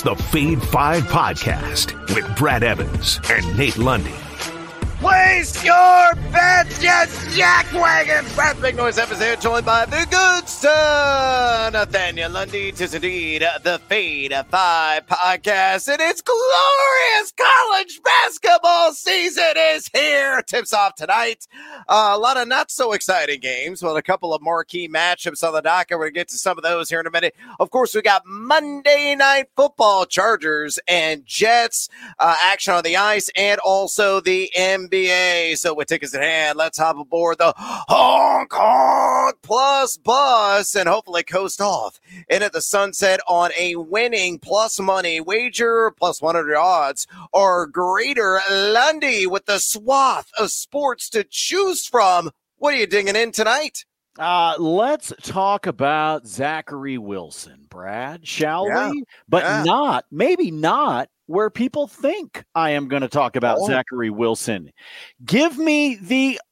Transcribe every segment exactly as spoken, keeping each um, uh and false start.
It's the Fade five Podcast with Brad Evans and Nate Lundy. Place your bets, yes, Jack Wagon. Brad Big Noise episode joined by the good son, Nathaniel Lundy. Tis indeed the Fade five Podcast, and it's glorious college basketball season is here. Tips off tonight. Uh, a lot of not so exciting games, but a couple of marquee matchups on the docket. We're going to get to some of those here in a minute. Of course, we got Monday Night Football, Chargers and Jets uh, action on the ice, and also the N B A. So with tickets in hand, let's hop aboard the Hong Kong Plus bus and hopefully coast off into the sunset on a winning plus money wager. Plus one hundred odds or greater. Lundy with the swath of sports to choose from. What are you dinging in tonight? Uh, let's talk about Zachary Wilson, Brad, shall Yeah. we? But Yeah. not, maybe not where people think I am going to talk about Oh. Zachary Wilson. Give me the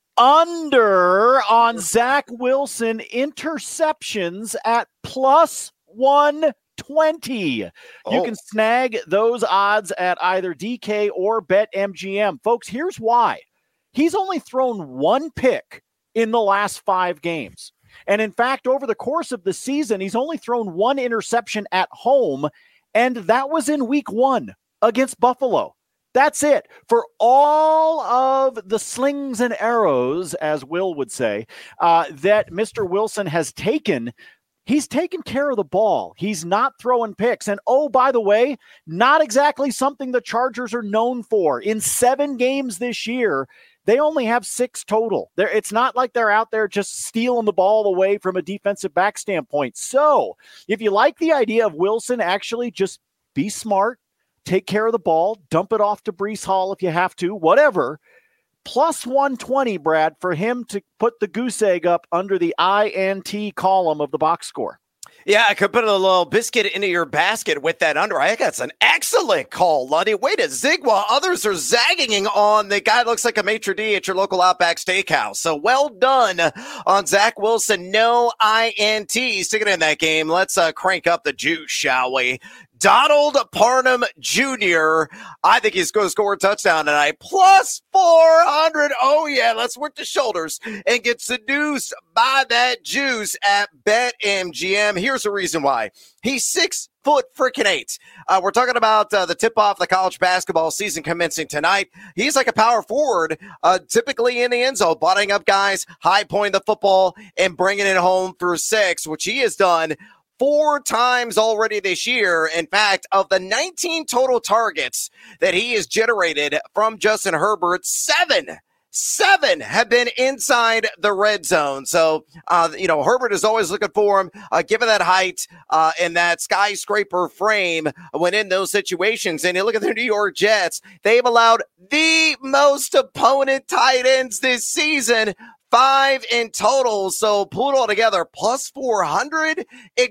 under on Zach Wilson interceptions at plus one twenty. You Oh. can snag those odds at either D K or BetMGM. Folks, here's why. He's only thrown one pick in the last five games. And in fact, over the course of the season, he's only thrown one interception at home, and that was in week one against Buffalo. That's it. For all of the slings and arrows, as Will would say, uh, that Mister Wilson has taken, he's taken care of the ball. He's not throwing picks. And oh, by the way, not exactly something the Chargers are known for. In seven games this year, they only have six total. They're, it's not like they're out there just stealing the ball away from a defensive back standpoint. So if you like the idea of Wilson, actually just be smart, take care of the ball, dump it off to Breece Hall if you have to, whatever. Plus one twenty, Brad, for him to put the goose egg up under the I N T column of the box score. Yeah, I could put a little biscuit into your basket with that under. I think that's an excellent call, Lundy. Way to zig while others are zagging on the guy that looks like a maitre d' at your local Outback Steakhouse. So well done on Zach Wilson. No I N T. Sticking in that game. Let's uh, crank up the juice, shall we? Donald Parham Junior I think he's going to score a touchdown tonight. Plus four hundred. Oh, yeah. Let's work the shoulders and get seduced by that juice at BetMGM. Here's the reason why. He's six foot freaking eight. Uh, we're talking about uh, the tip-off the college basketball season commencing tonight. He's like a power forward, uh, typically in the end zone, botting up guys, high pointing the football, and bringing it home for six, which he has done four times already this year. In fact, of the nineteen total targets that he has generated from Justin Herbert, seven, seven have been inside the red zone. So, uh, you know, Herbert is always looking for him, uh, given that height uh, and that skyscraper frame when in those situations. And you look at the New York Jets, they've allowed the most opponent tight ends this season. Five in total, so pull it all together, plus four hundred,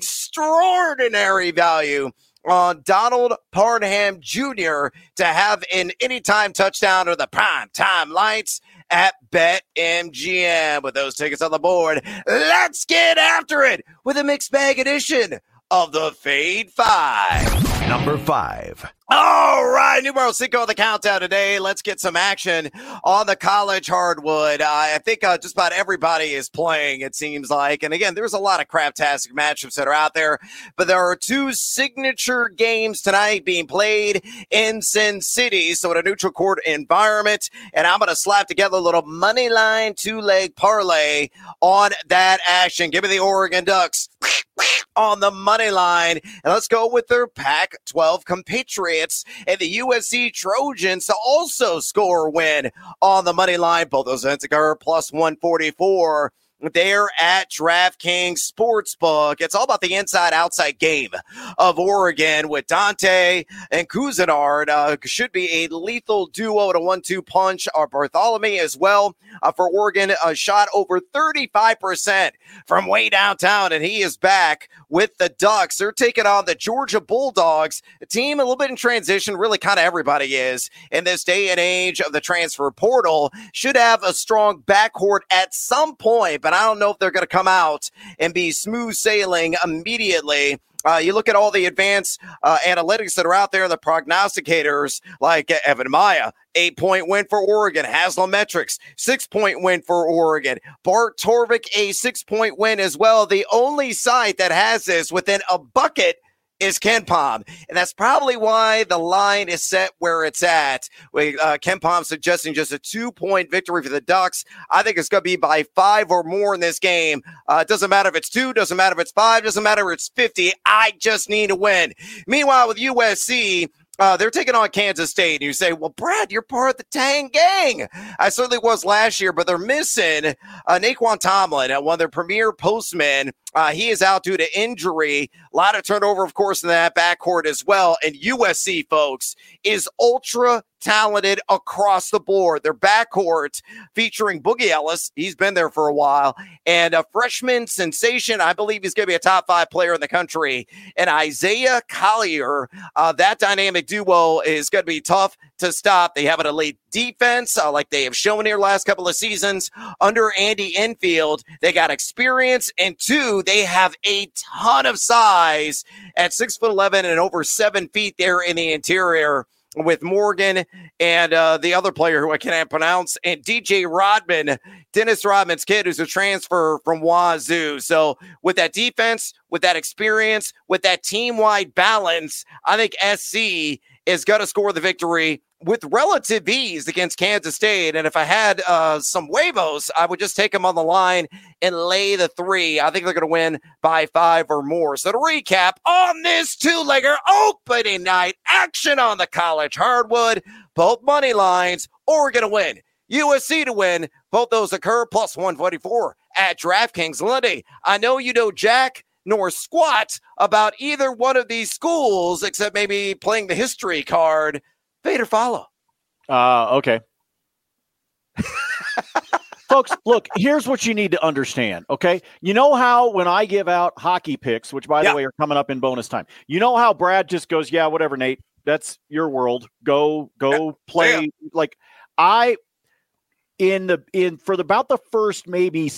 extraordinary value on Donald Parham Junior to have an anytime touchdown or the prime time lights at BetMGM. With those tickets on the board, let's get after it with a mixed bag edition of the Fade Five. Number five. All right, numero cinco on the countdown today. Let's get some action on the college hardwood. Uh, I think uh, just about everybody is playing, it seems like. And again, there's a lot of craptastic matchups that are out there, but there are two signature games tonight being played in Sin City, so in a neutral court environment. And I'm going to slap together a little money line two-leg parlay on that action. Give me the Oregon Ducks on the money line. And let's go with their Pac twelve compatriots and the U S C Trojans to also score a win on the money line. Both those events are plus one forty-four. There at DraftKings Sportsbook. It's all about the inside-outside game of Oregon with Dante and Cousinard. Uh, should be a lethal duo to one two punch. Our Bartholomew as well uh, for Oregon. Uh, shot over thirty-five percent from way downtown, and he is back with the Ducks. They're taking on the Georgia Bulldogs, a team a little bit in transition. Really kind of everybody is in this day and age of the transfer portal. Should have a strong backcourt at some point, but I don't know if they're going to come out and be smooth sailing immediately. Uh, you look at all the advanced uh, analytics that are out there, the prognosticators like uh, Evan Maya, eight-point win for Oregon. Haslametrics, six-point win for Oregon. Bart Torvik, a six-point win as well. The only site that has this within a bucket is KenPom, and that's probably why the line is set where it's at. With uh, KenPom suggesting just a two-point victory for the Ducks. I think it's going to be by five or more in this game. Uh, it doesn't matter if it's two, doesn't matter if it's five, doesn't matter if it's fifty. I just need a win. Meanwhile, with U S C, Uh, they're taking on Kansas State, and you say, well, Brad, you're part of the Tang gang. I certainly was last year, but they're missing uh, Naquan Tomlin, uh, one of their premier postmen. Uh, he is out due to injury. A lot of turnover, of course, in that backcourt as well. And U S C, folks, is ultra talented across the board. Their backcourt featuring Boogie Ellis. He's been there for a while. And a freshman sensation. I believe he's going to be a top five player in the country. And Isaiah Collier, uh, that dynamic duo is going to be tough to stop. They have an elite defense uh, like they have shown here last couple of seasons under Andy Enfield. They got experience, and two, they have a ton of size at six foot eleven and over seven feet there in the interior with Morgan and uh, the other player who I can't pronounce, and D J Rodman, Dennis Rodman's kid, who's a transfer from Wazoo. So with that defense, with that experience, with that team-wide balance, I think S C is going to score the victory with relative ease against Kansas State. And if I had uh, some huevos, I would just take them on the line and lay the three. I think they're going to win by five or more. So to recap on this two-legger opening night action on the college hardwood, both money lines, Oregon to win, U S C to win. Both those occur plus one twenty-four at DraftKings. Lundy, I know you know Jack nor squat about either one of these schools except maybe playing the history card. Fade or follow? Uh, okay. Folks, look, here's what you need to understand, okay? You know how when I give out hockey picks, which, by yeah. the way, are coming up in bonus time, you know how Brad just goes, yeah, whatever, Nate, that's your world. Go, go yeah. play. Yeah. Like, I, in the, in, for the, about the first maybe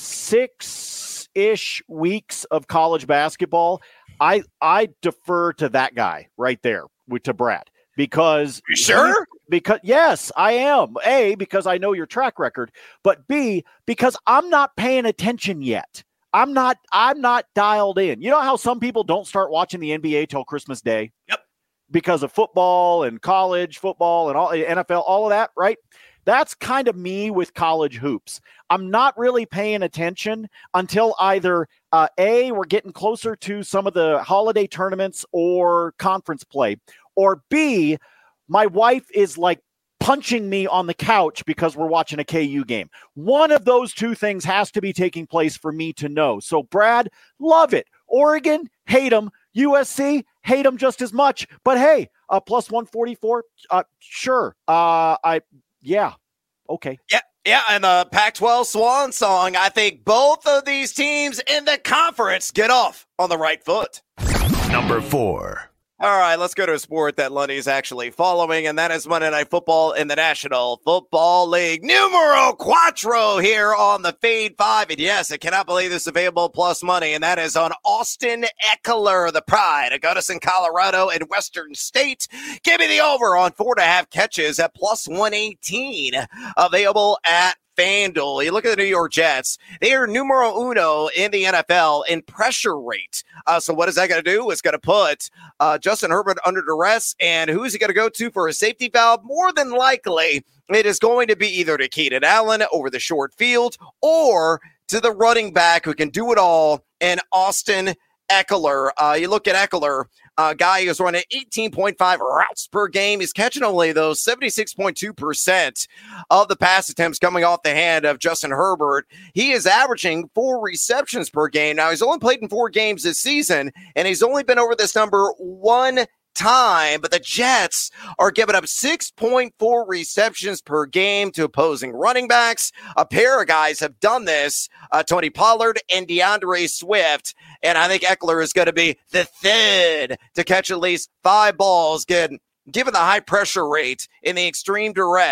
six-ish weeks of college basketball, I, I defer to that guy right there, with, to Brad. Because you sure? Because yes, I am. A, because I know your track record, but B, because I'm not paying attention yet. I'm not I'm not dialed in. You know how some people don't start watching the N B A till Christmas Day? Yep. Because of football and college football and all N F L, all of that, right? That's kind of me with college hoops. I'm not really paying attention until either uh, A, we're getting closer to some of the holiday tournaments or conference play, or B, my wife is like punching me on the couch because we're watching a K U game. One of those two things has to be taking place for me to know. So, Brad, love it. Oregon, hate them. U S C, hate them just as much. But hey, uh, plus one forty-four, uh, sure. Uh, I, yeah, okay. Yeah. Yeah, and the Pac twelve Swan Song, I think both of these teams in the conference get off on the right foot. Number four. All right, let's go to a sport that Lundy is actually following, and that is Monday Night Football in the National Football League. Numero Quattro here on the Fade five. And yes, I cannot believe this is available plus money, and that is on Austin Ekeler, the pride of Gunnison, Colorado, and Western State. Give me the over on four and a half catches at plus one eighteen. Available at FanDuel. You look at the New York Jets. They are numero uno in the N F L in pressure rate. Uh, so what is that going to do? It's going to put uh, Justin Herbert under duress. And who is he going to go to for a safety valve? More than likely, it is going to be either to Keenan Allen over the short field or to the running back who can do it all in Austin Ekeler. Uh, you look at Ekeler, a guy who's running eighteen point five routes per game. He's catching only, though, seventy-six point two percent of the pass attempts coming off the hand of Justin Herbert. He is averaging four receptions per game. Now, he's only played in four games this season, and he's only been over this number one time, but the Jets are giving up six point four receptions per game to opposing running backs. A pair of guys have done this, uh, Tony Pollard and DeAndre Swift, and I think Ekeler is going to be the third to catch at least five balls, good, given the high pressure rate in the extreme duress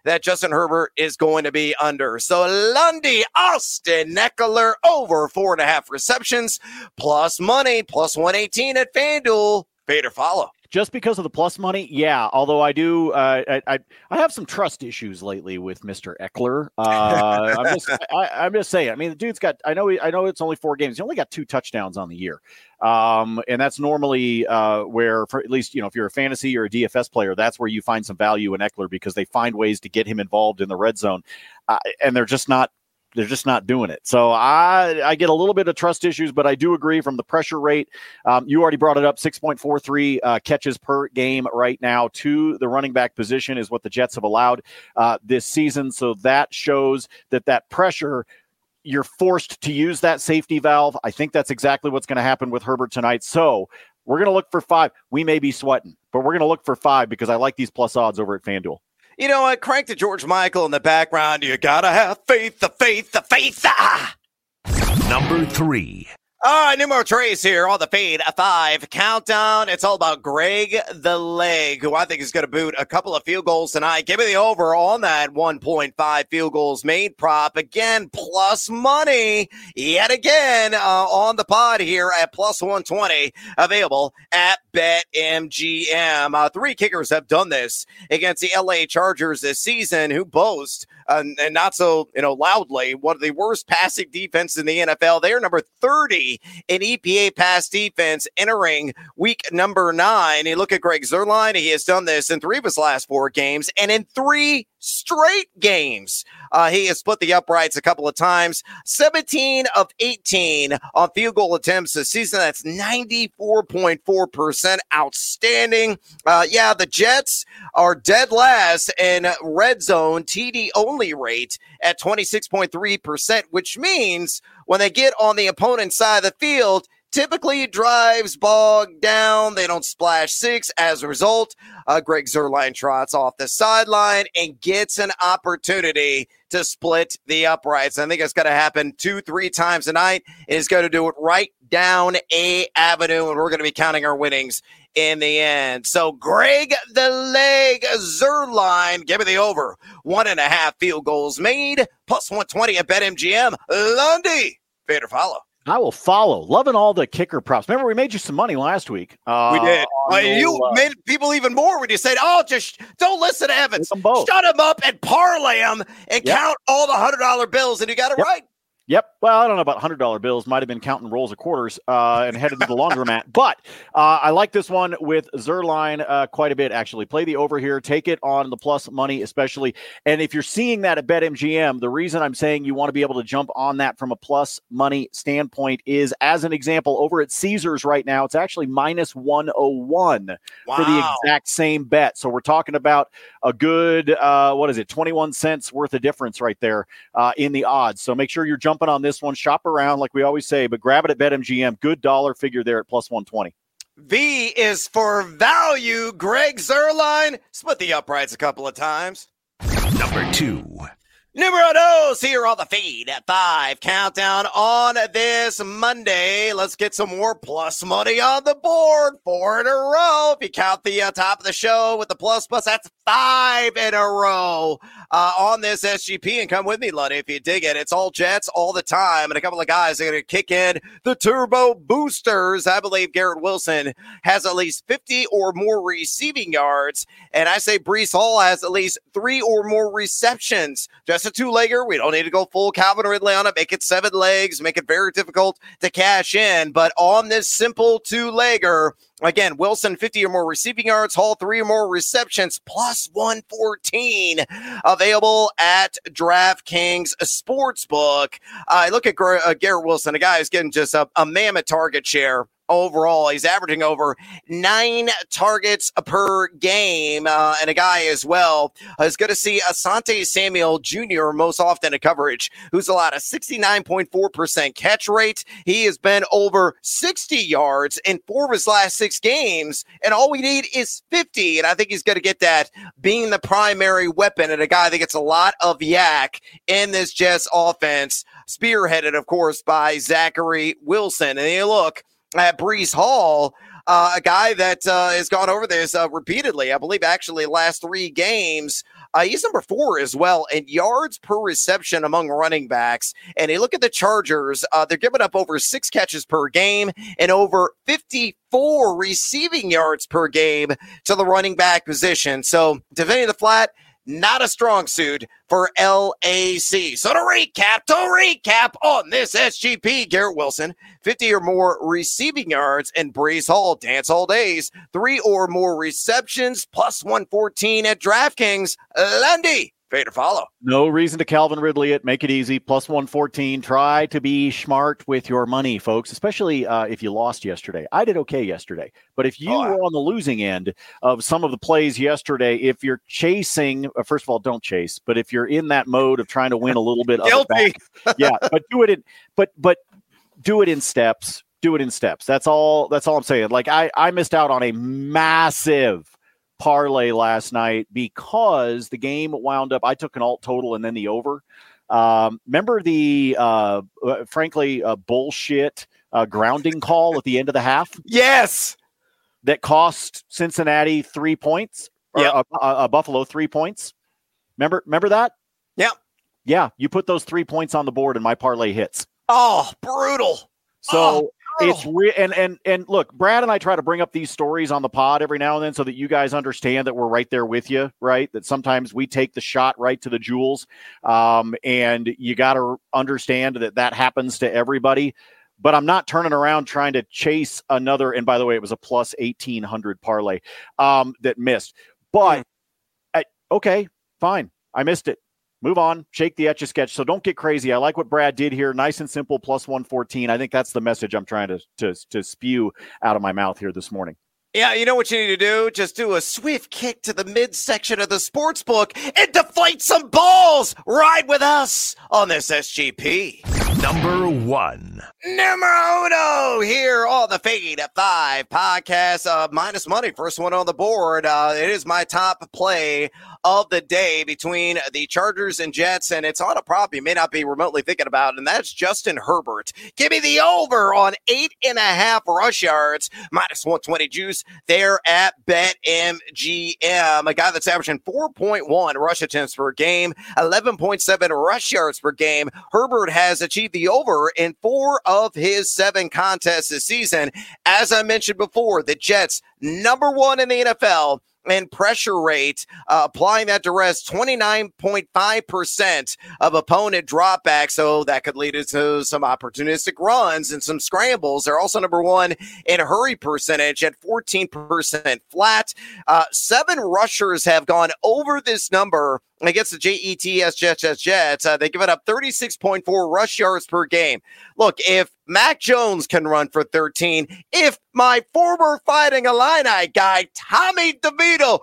that Justin Herbert is going to be under. So Lundy, Austin Eckler over four and a half receptions, plus money, plus one eighteen at FanDuel. Fade or follow. Just because of the plus money, yeah. Although I do, uh, I, I I have some trust issues lately with Mister Eckler. Uh, I'm just I, I'm just saying. I mean, the dude's got. I know. He, I know it's only four games. He only got two touchdowns on the year, um, and that's normally uh, where, for at least you know, if you're a fantasy or a D F S player, that's where you find some value in Eckler because they find ways to get him involved in the red zone, uh, and they're just not. They're just not doing it. So I I get a little bit of trust issues, but I do agree from the pressure rate. Um, you already brought it up, six point four three uh, catches per game right now to the running back position is what the Jets have allowed uh, this season. So that shows that that pressure, you're forced to use that safety valve. I think that's exactly what's going to happen with Herbert tonight. So we're going to look for five. We may be sweating, but we're going to look for five because I like these plus odds over at FanDuel. You know what? Crank to George Michael in the background. You gotta have faith, the faith, the faith. Ah! Number three. All right, Numero Trace here on the Fade five countdown. It's all about Greg the Leg, who I think is going to boot a couple of field goals tonight. Give me the over on that one point five field goals made prop. Again, plus money yet again uh, on the pod here at plus one twenty, available at BetMGM. Uh, three kickers have done this against the L A Chargers this season, who boast, uh, and not so you know loudly, one of the worst passing defenses in the N F L. They are number thirty in E P A pass defense entering week number nine. You look at Greg Zuerlein. He has done this in three of his last four games and in three straight games. Uh, he has split the uprights a couple of times. seventeen of eighteen on field goal attempts this season. That's ninety-four point four percent. Outstanding. Uh, yeah, the Jets are dead last in red zone T D only rate at twenty-six point three percent, which means when they get on the opponent's side of the field, typically drives bogged down. They don't splash six. As a result, uh, Greg Zuerlein trots off the sideline and gets an opportunity to split the uprights. I think it's going to happen two, three times tonight. It's going to do it right down A Avenue, and we're going to be counting our winnings in the end. So Greg the Leg Zuerlein, give me the over. One and a half field goals made, plus one twenty at BetMGM. Lundy, fade or follow. I will follow. Loving all the kicker props. Remember, we made you some money last week. Uh, we did. Uh, you uh, made people even more when you said, oh, just don't listen to Evans. Shut him up and parlay him and yep. count all the one hundred dollar bills, and you got it yep. right. Yep. Well, I don't know about one hundred dollar bills. Might have been counting rolls of quarters uh, and headed to the laundromat. But uh, I like this one with Zuerlein uh, quite a bit, actually. Play the over here. Take it on the plus money, especially. And if you're seeing that at BetMGM, the reason I'm saying you want to be able to jump on that from a plus money standpoint is, as an example, over at Caesars right now, it's actually minus one oh one wow. for the exact same bet. So we're talking about a good, uh, what is it, twenty-one cents worth of difference right there uh, in the odds. So make sure you're jumping on this one. Shop around like we always say, but grab it at BetMGM. Good dollar figure there at plus one twenty. V is for value. Greg Zuerlein split the uprights a couple of times. Number two. Numero dos here on the Feed at five countdown on this Monday. Let's get some more plus money on the board. Four in a row. If you count the uh, top of the show with the plus plus, that's five in a row uh, on this S G P. And come with me, Lundy, if you dig it. It's all Jets all the time. And a couple of guys are going to kick in the turbo boosters. I believe Garrett Wilson has at least fifty or more receiving yards. And I say Breece Hall has at least three or more receptions. Just a two-legger. We don't need to go full Calvin Ridley on it. Make it seven legs. Make it very difficult to cash in. But on this simple two-legger, again, Wilson, fifty or more receiving yards. Hall, three or more receptions, plus one fourteen. Available at DraftKings Sportsbook. I uh, look at uh, Garrett Wilson, a guy who's getting just a, a mammoth target share. Overall, he's averaging over nine targets per game, uh, and a guy as well is going to see Asante Samuel Junior most often in coverage, who's allowed a sixty-nine point four percent catch rate. He has been over sixty yards in four of his last six games, and all we need is fifty, and I think he's going to get that being the primary weapon and a guy that gets a lot of yak in this Jets offense, spearheaded, of course, by Zachary Wilson. And you look at Breece Hall, uh, a guy that uh, has gone over this uh, repeatedly. I believe actually last three games, Uh, he's number four as well in yards per reception among running backs. And you look at the Chargers, uh, they're giving up over six catches per game and over fifty-four receiving yards per game to the running back position. So defending the flat, not a strong suit for L A C. So to recap, to recap on this S G P, Garrett Wilson, fifty or more receiving yards, and Breece Hall, dance all days, three or more receptions, plus one fourteen at DraftKings. Lundy, fade or follow. No reason to Calvin Ridley it. Make it easy. Plus one fourteen. Try to be smart with your money, folks, especially uh, if you lost yesterday. I did okay yesterday. But if you oh, were on the losing end of some of the plays yesterday, if you're chasing, uh, first of all, don't chase. But if you're in that mode of trying to win a little bit of it back, yeah, but do it in, but but do it in steps. Do it in steps. That's all. That's all I'm saying. Like I, I missed out on a massive parlay last night because the game wound up, I took an alt total and then the over. Um, remember the, uh, uh, frankly, uh, bullshit uh, grounding call at the end of the half? Yes. That cost Cincinnati three points, or yep. uh, uh, uh, Buffalo three points. Remember, remember that? Yeah. Yeah. You put those three points on the board and my parlay hits. Oh, brutal. So, oh. It's re- and and and look, Brad and I try to bring up these stories on the pod every now and then so that you guys understand that we're right there with you, right? That sometimes we take the shot right to the jewels, um, and you got to understand that that happens to everybody. But I'm not turning around trying to chase another. And by the way, it was a plus eighteen hundred parlay um, that missed. But I, okay, fine, I missed it. Move on, shake the Etch-a-Sketch. So don't get crazy. I like what Brad did here. Nice and simple, plus one fourteen. I think that's the message I'm trying to, to, to spew out of my mouth here this morning. Yeah, you know what you need to do? Just do a swift kick to the midsection of the sports book and deflate some balls. Ride with us on this S G P. Number one. Numero uno here on the Fade at Five podcast. Uh, minus money, first one on the board. Uh, it is my top play of the day between the Chargers and Jets, and it's on a prop you may not be remotely thinking about, and that's Justin Herbert. Give me the over on eight and a half rush yards, minus one twenty juice there at BetMGM. A guy that's averaging four point one rush attempts per game, eleven point seven rush yards per game. Herbert has achieved the over in four of his seven contests this season. As I mentioned before, the Jets, number one in the N F L and pressure rate, uh, applying that duress, twenty-nine point five percent of opponent dropbacks. So that could lead to some opportunistic runs and some scrambles. They're also number one in hurry percentage at fourteen percent flat. Uh, seven rushers have gone over this number against the J E T S Jets, Jets, Jets. Uh, they give it up thirty-six point four rush yards per game. Look, if Mac Jones can run for thirteen, if my former Fighting Illini guy, Tommy DeVito,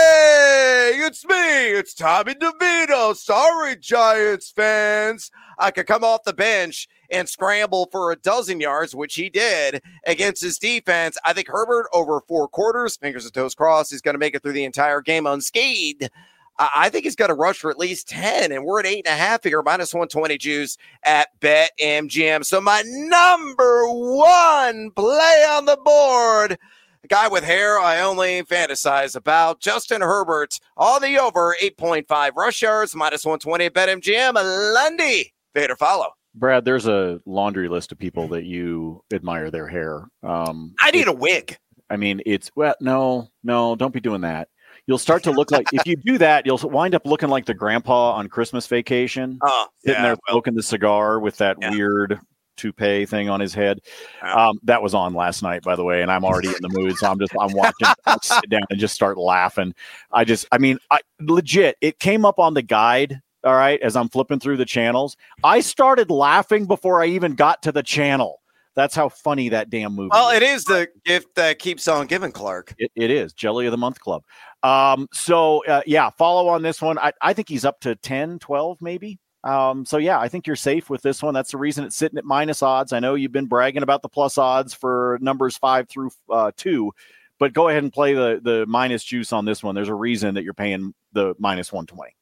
hey, it's me, it's Tommy DeVito. Sorry, Giants fans. I could come off the bench and scramble for a dozen yards, which he did against his defense. I think Herbert over four quarters, fingers and toes crossed, is going to make it through the entire game unscathed. I think he's got to rush for at least ten, and we're at eight and a half here, minus one twenty juice at BetMGM. So my number one play on the board, a guy with hair I only fantasize about, Justin Herbert on the over, eight point five rush yards, minus one twenty at BetMGM. Lundy, fade or follow. Brad, there's a laundry list of people that you admire their hair. Um, I need it, a wig. I mean, it's, well, no, no, don't be doing that. You'll start to look like, if you do that, you'll wind up looking like the grandpa on Christmas Vacation, oh, sitting yeah, there well, smoking the cigar with that yeah. weird toupee thing on his head. Yeah. Um, that was on last night, by the way, and I'm already in the mood, so I'm just, I'm watching, I'll sit down and just start laughing. I just, I mean, I legit, it came up on the guide, all right, as I'm flipping through the channels. I started laughing before I even got to the channel. That's how funny that damn movie Well, is. it is the gift that keeps on giving, Clark. It, it is. Jelly of the Month Club. Um, so, uh, yeah, follow on this one. I, I think he's up to ten, twelve maybe. Um, so, yeah, I think you're safe with this one. That's the reason it's sitting at minus odds. I know you've been bragging about the plus odds for numbers five through uh, two, but go ahead and play the, the minus juice on this one. There's a reason that you're paying the minus one twenty.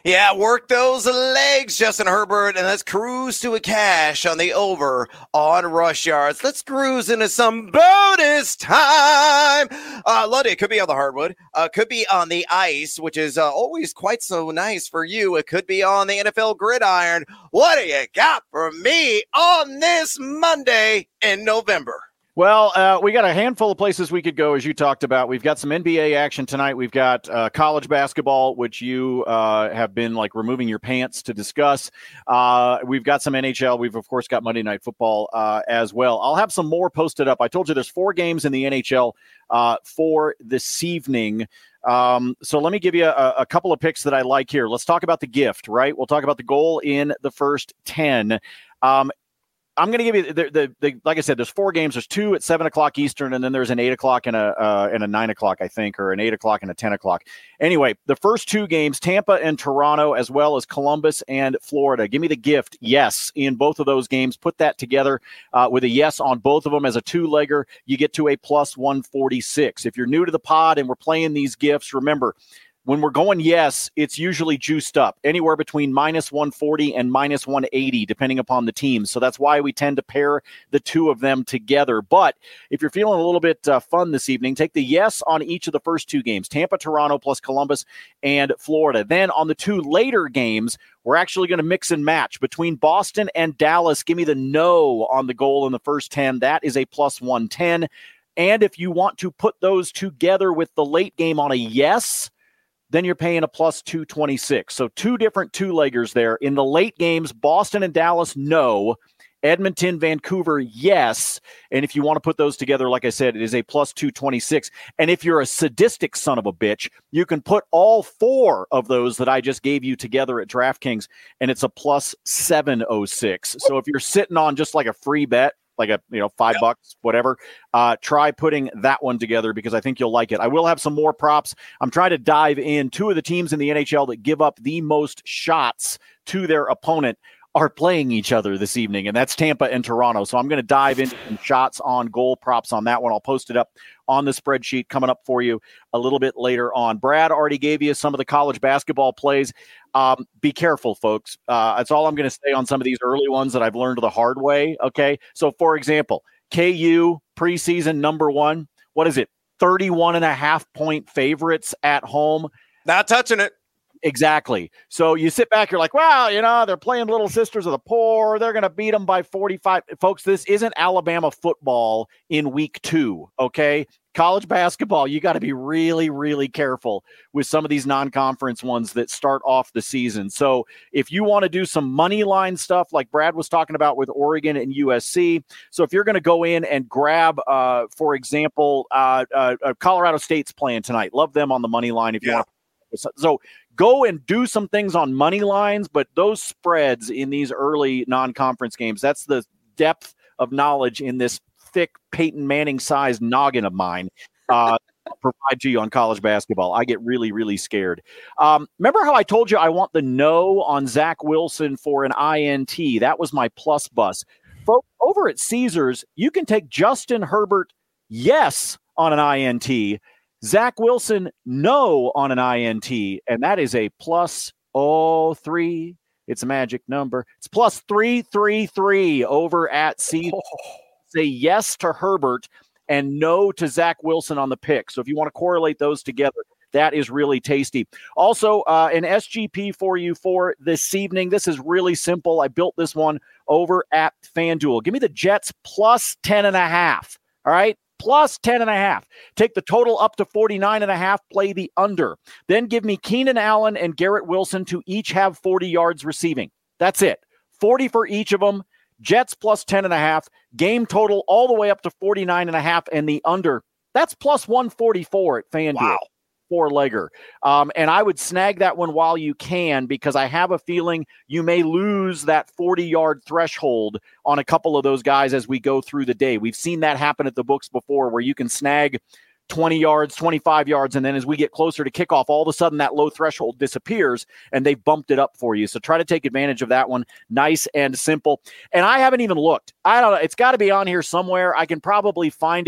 Yeah, work those legs, Justin Herbert, and let's cruise to a cash on the over on rush yards. Let's cruise into some bonus time. Uh, Lundy, it could be on the hardwood. Uh, could be on the ice, which is uh, always quite so nice for you. It could be on the N F L gridiron. What do you got for me on this Monday in November? Well, uh, we got a handful of places we could go, as you talked about. We've got some N B A action tonight. We've got uh, college basketball, which you uh, have been like removing your pants to discuss. Uh, we've got some N H L. We've, of course, got Monday Night Football uh, as well. I'll have some more posted up. I told you there's four games in the N H L uh, for this evening. Um, so let me give you a, a couple of picks that I like here. Let's talk about the gift, right? We'll talk about the goal in the first ten. Um, I'm going to give you the, the, the, like I said, there's four games. There's two at seven o'clock Eastern, and then there's an eight o'clock and a, uh, and a nine o'clock, I think, or an eight o'clock and a ten o'clock. Anyway, the first two games, Tampa and Toronto, as well as Columbus and Florida. Give me the gift. Yes. In both of those games, put that together uh, with a yes on both of them as a two legger. You get to a plus one forty-six. If you're new to the pod and we're playing these gifts, remember, when we're going yes, it's usually juiced up, anywhere between minus one forty and minus one eighty, depending upon the team. So that's why we tend to pair the two of them together. But if you're feeling a little bit uh, fun this evening, take the yes on each of the first two games, Tampa, Toronto, plus Columbus and Florida. Then on the two later games, we're actually going to mix and match between Boston and Dallas. Give me the no on the goal in the first ten. That is a plus one ten. And if you want to put those together with the late game on a yes, then you're paying a plus two twenty-six. So two different two-leggers there. In the late games, Boston and Dallas, no. Edmonton, Vancouver, yes. And if you want to put those together, like I said, it is a plus two twenty-six. And if you're a sadistic son of a bitch, you can put all four of those that I just gave you together at DraftKings, and it's a plus seven oh six. So if you're sitting on just like a free bet, like a, you know, five yep. bucks, whatever, uh, try putting that one together because I think you'll like it. I will have some more props. I'm trying to dive in. Two of the teams in the N H L that give up the most shots to their opponent are playing each other this evening, and that's Tampa and Toronto. So I'm going to dive into some shots on goal props on that one. I'll post it up on the spreadsheet coming up for you a little bit later on. Brad already gave you some of the college basketball plays. Um, be careful, folks. Uh, that's all I'm going to say on some of these early ones that I've learned the hard way. Okay. So for example, K U preseason number one, what is it? thirty-one and a half point favorites at home. Not touching it. Exactly. So you sit back, you're like, well, you know, they're playing Little Sisters of the Poor. They're going to beat them by forty-five. Folks, this isn't Alabama football in week two, okay? College basketball, you got to be really, really careful with some of these non-conference ones that start off the season. So if you want to do some money line stuff like Brad was talking about with Oregon and U S C, so if you're going to go in and grab, uh, for example, uh, uh, uh, Colorado State's playing tonight. Love them on the money line if you yeah. want to. So go and do some things on money lines, but those spreads in these early non-conference games, that's the depth of knowledge in this thick Peyton Manning-sized noggin of mine uh, provide to you on college basketball. I get really, really scared. Um, remember how I told you I want the no on Zach Wilson for an I N T? That was my plus bus. Folks, over at Caesars, you can take Justin Herbert, yes, on an I N T, Zach Wilson, no on an I N T, and that is a plus oh three. It's a magic number. It's plus three three three over at Caesars. Oh. Say yes to Herbert and no to Zach Wilson on the pick. So if you want to correlate those together, that is really tasty. Also, uh, an S G P for you for this evening. This is really simple. I built this one over at FanDuel. Give me the Jets plus ten and a half. All right. Plus ten and a half. Take the total up to forty-nine and a half, play the under. Then give me Keenan Allen and Garrett Wilson to each have forty yards receiving. That's it. forty for each of them. Jets plus ten and a half. Game total all the way up to forty-nine and a half, and the under. That's plus one forty-four at FanDuel. Wow. Four-legger. Um, and I would snag that one while you can because I have a feeling you may lose that forty-yard threshold on a couple of those guys as we go through the day. We've seen that happen at the books before where you can snag twenty yards, twenty-five yards, and then as we get closer to kickoff, all of a sudden that low threshold disappears and they've bumped it up for you. So try to take advantage of that one. Nice and simple. And I haven't even looked. I don't know. It's got to be on here somewhere. I can probably find it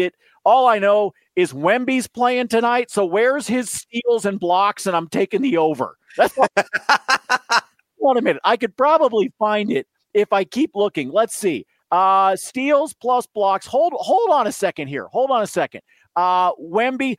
All I know is Wemby's playing tonight, so where's his steals and blocks, and I'm taking the over. That's what Wait a minute. I could probably find it if I keep looking. Let's see. Uh, steals plus blocks. Hold hold on a second here. Hold on a second. Uh, Wemby.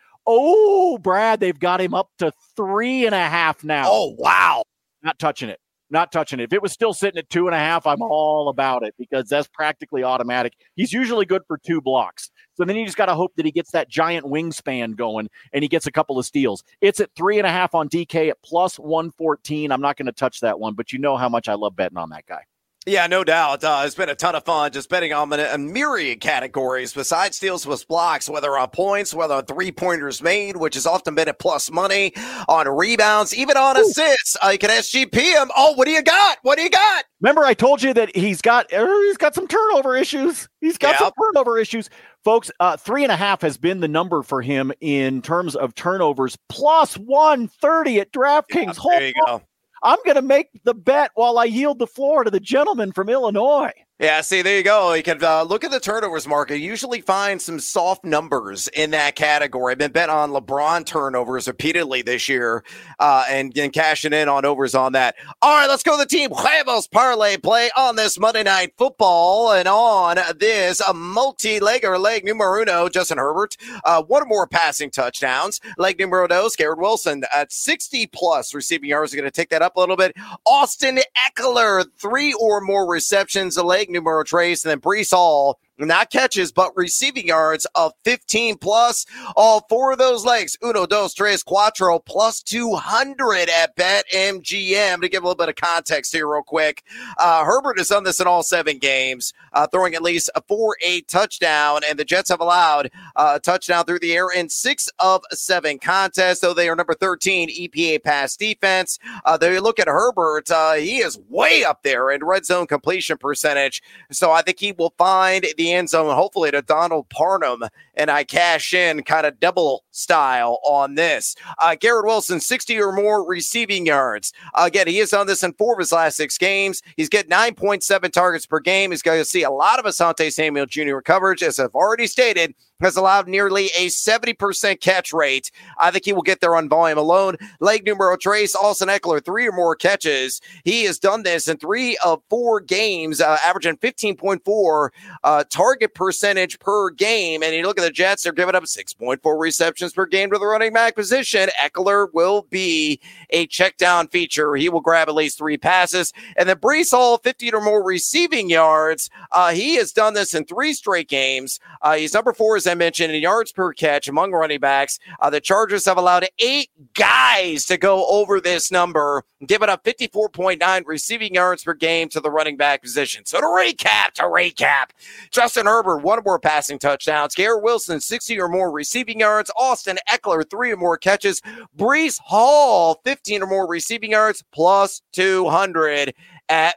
Oh, Brad, they've got him up to three and a half now. Oh, wow. Not touching it. Not touching it. If it was still sitting at two and a half, I'm all about it because that's practically automatic. He's usually good for two blocks. So then you just got to hope that he gets that giant wingspan going and he gets a couple of steals. It's at three and a half on D K at plus one fourteen. I'm not going to touch that one, but you know how much I love betting on that guy. Yeah, no doubt. Uh, it's been a ton of fun just betting on a, a myriad categories besides steals with blocks, whether on points, whether on three-pointers made, which has often been at plus money, on rebounds, even on Ooh. assists. Uh, you can S G P him. Oh, what do you got? What do you got? Remember I told you that he's got he's got some turnover issues. He's got yep. some turnover issues. Folks, uh, three and a half has been the number for him in terms of turnovers, plus one thirty at DraftKings. Yeah, there you on. go. I'm going to make the bet while I yield the floor to the gentleman from Illinois. Yeah, see, there you go. You can uh, look at the turnovers market. You usually find some soft numbers in that category. I've been betting on LeBron turnovers repeatedly this year uh, and, and cashing in on overs on that. All right, let's go to the Team Huevos parlay play on this Monday Night Football. And on this a multi-leg or leg numero uno, Justin Herbert, uh, one or more passing touchdowns. Leg numero dos, Garrett Wilson at sixty plus receiving yards. We're going to take that up a little bit. Austin Eckler, three or more receptions. A leg numero trace, and then Breece Hall, not catches, but receiving yards of fifteen plus. All four of those legs, uno, dos, tres, cuatro, plus two hundred at BetMGM. To give a little bit of context here real quick, uh, Herbert has done this in all seven games, uh, throwing at least a four eight touchdown, and the Jets have allowed uh, a touchdown through the air in six of seven contests, though they are number thirteen E P A pass defense. Uh, though you look at Herbert, uh, he is way up there in red zone completion percentage, so I think he will find the end zone, hopefully to Donald Parham, and I cash in kind of double style on this. Uh, Garrett Wilson, sixty or more receiving yards. Uh, again, he has done this in four of his last six games. He's getting nine point seven targets per game. He's going to see a lot of Asante Samuel Junior coverage, as I've already stated, has allowed nearly a seventy percent catch rate. I think he will get there on volume alone. Leg numero trace, Austin Eckler, three or more catches. He has done this in three of four games, uh, averaging fifteen point four uh, target percentage per game. And you look at the Jets, they're giving up six point four receptions per game to the running back position. Eckler will be a check down feature. He will grab at least three passes. And then Breece Hall, fifteen or more receiving yards. Uh, he has done this in three straight games. Uh, he's number four, as I mentioned, in yards per catch among running backs. Uh, the Chargers have allowed eight guys to go over this number, giving up fifty-four point nine receiving yards per game to the running back position. So to recap, to recap, Justin Herbert, one or more passing touchdowns. Garrett Wilson, sixty or more receiving yards. Austin Eckler, three or more catches. Breece Hall, fifteen or more receiving yards, plus two hundred at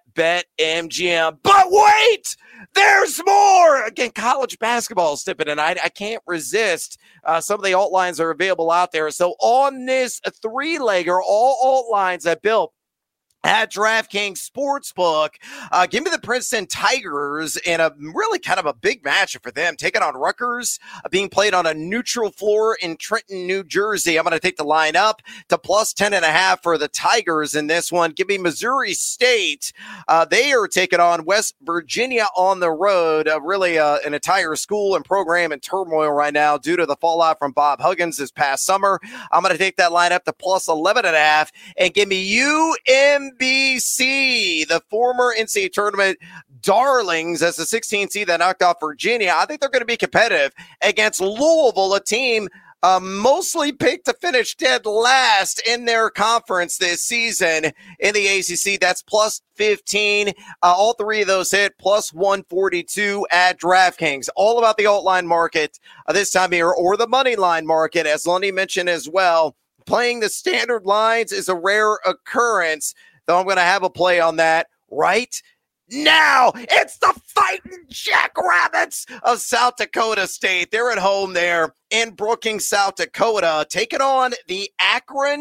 BetMGM. But wait! There's more! Again, college basketball is tipping tonight. I can't resist. Uh, some of the alt lines are available out there. So on this three-legger, all alt lines that built at DraftKings Sportsbook, uh, give me the Princeton Tigers in a really kind of a big matchup for them, taking on Rutgers, uh, being played on a neutral floor in Trenton, New Jersey. I'm going to take the line up to plus ten and a half for the Tigers in this one. Give me Missouri State. Uh, they are taking on West Virginia on the road. Uh, really uh, an entire school and program in turmoil right now due to the fallout from Bob Huggins this past summer. I'm going to take that line up to plus eleven and a half and give me U M B C, the former N C double A tournament darlings, as the sixteenth seed that knocked off Virginia. I think they're going to be competitive against Louisville, a team uh, mostly picked to finish dead last in their conference this season in the A C C. That's plus fifteen. Uh, all three of those hit plus one forty-two at DraftKings. All about the alt line market uh, this time here, or the money line market, as Lundy mentioned as well. Playing the standard lines is a rare occurrence, though I'm going to have a play on that right now. It's the Fighting Jackrabbits of South Dakota State. They're at home there in Brookings, South Dakota, taking on the Akron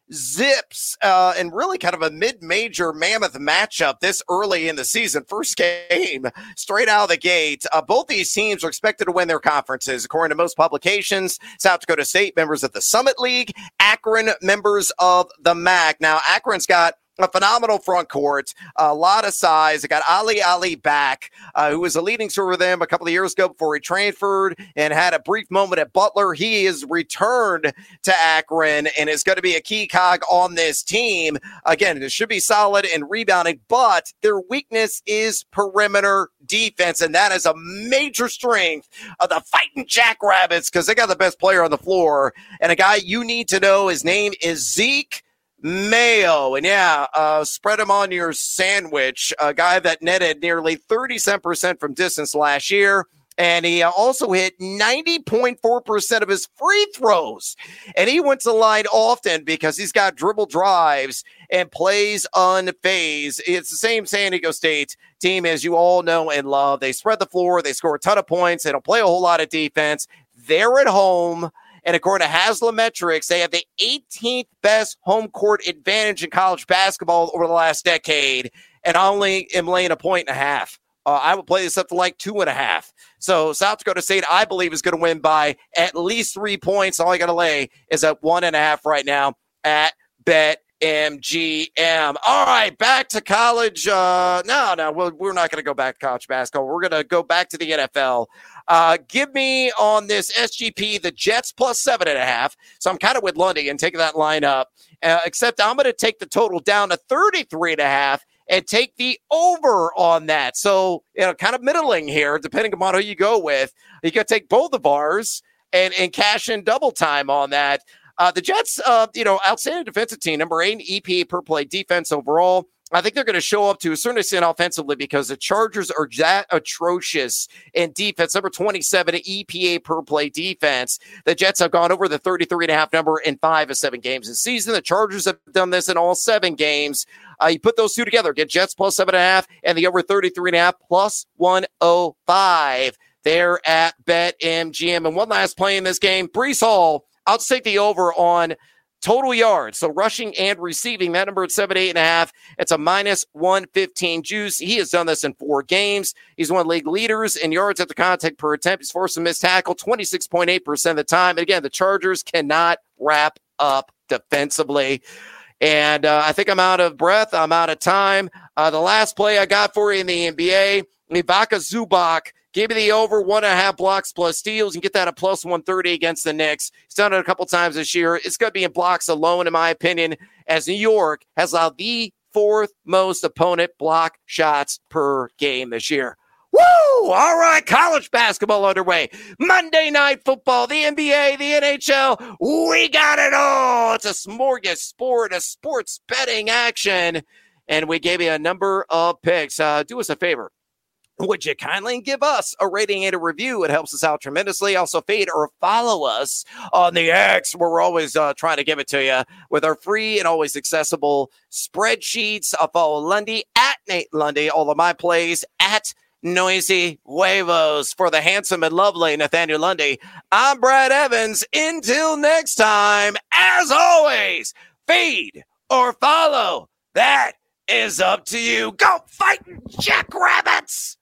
Zips, uh, and really kind of a mid-major mammoth matchup this early in the season. First game, straight out of the gate. Uh, both these teams are expected to win their conferences. According to most publications, South Dakota State members of the Summit League, Akron members of the M A C. Now, Akron's got a phenomenal front court, a lot of size. They got Ali Ali back, uh, who was a leading scorer for them a couple of years ago before he transferred and had a brief moment at Butler. He is returned to Akron and is going to be a key cog on this team. Again, it should be solid in rebounding, but their weakness is perimeter defense, and that is a major strength of the Fighting Jackrabbits because they got the best player on the floor. And a guy you need to know, his name is Zeke Mayo. And yeah, uh, spread him on your sandwich. A guy that netted nearly thirty-seven percent from distance last year. And he also hit ninety point four percent of his free throws. And he went to the line often because he's got dribble drives and plays unfazed. It's the same San Diego State team as you all know and love. They spread the floor. They score a ton of points. They don't play a whole lot of defense. They're at home. And according to Haslametrics, they have the eighteenth best home court advantage in college basketball over the last decade. And I only am laying a point and a half. Uh, I would play this up to like two and a half. So South Dakota State, I believe, is going to win by at least three points. All I got to lay is at one and a half right now at BetMGM. All right, back to college. Uh, no, no, we're, we're not going to go back to college basketball. We're going to go back to the N F L. Uh, give me on this S G P, the Jets plus seven and a half. So I'm kind of with Lundy and taking that line up, uh, except I'm going to take the total down to thirty-three and a half and take the over on that. So, you know, kind of middling here, depending upon who you go with. You can take both of ours and, and cash in double time on that. Uh, the Jets, uh, you know, outstanding defensive team, number eight in E P A per play defense overall. I think they're going to show up to a certain extent offensively because the Chargers are that atrocious in defense. Number twenty-seven E P A per play defense. The Jets have gone over the thirty-three and a half number in five of seven games this season. The Chargers have done this in all seven games. Uh, you put those two together, get Jets plus seven and a half and the over thirty-three and a half plus one oh five. They're at BetMGM. And one last play in this game, Breece Hall. I'll take the over on total yards, so rushing and receiving. That number at seventy-eight and a half. It's a minus one fifteen juice. He has done this in four games. He's one of the league leaders in yards at the contact per attempt. He's forced a missed tackle twenty-six point eight percent of the time. And again, the Chargers cannot wrap up defensively. And uh, I think I'm out of breath. I'm out of time. Uh, the last play I got for you in the N B A, Ivica Zubac. Give me the over one and a half blocks plus steals and get that at plus one thirty against the Knicks. He's done it a couple times this year. It's going to be in blocks alone, in my opinion, as New York has allowed the fourth most opponent block shots per game this year. Woo! All right, college basketball underway. Monday Night Football, the N B A, the N H L. We got it all. It's a smorgasbord, a sports betting action. And we gave you a number of picks. Uh, do us a favor. Would you kindly give us a rating and a review? It helps us out tremendously. Also, fade or follow us on the X, where we're always uh, trying to give it to you with our free and always accessible spreadsheets. I'll follow Lundy at Nate Lundy. All of my plays at Noisy Huevos. For the handsome and lovely Nathaniel Lundy, I'm Brad Evans. Until next time, as always, feed or follow. That is up to you. Go Fighting Jackrabbits!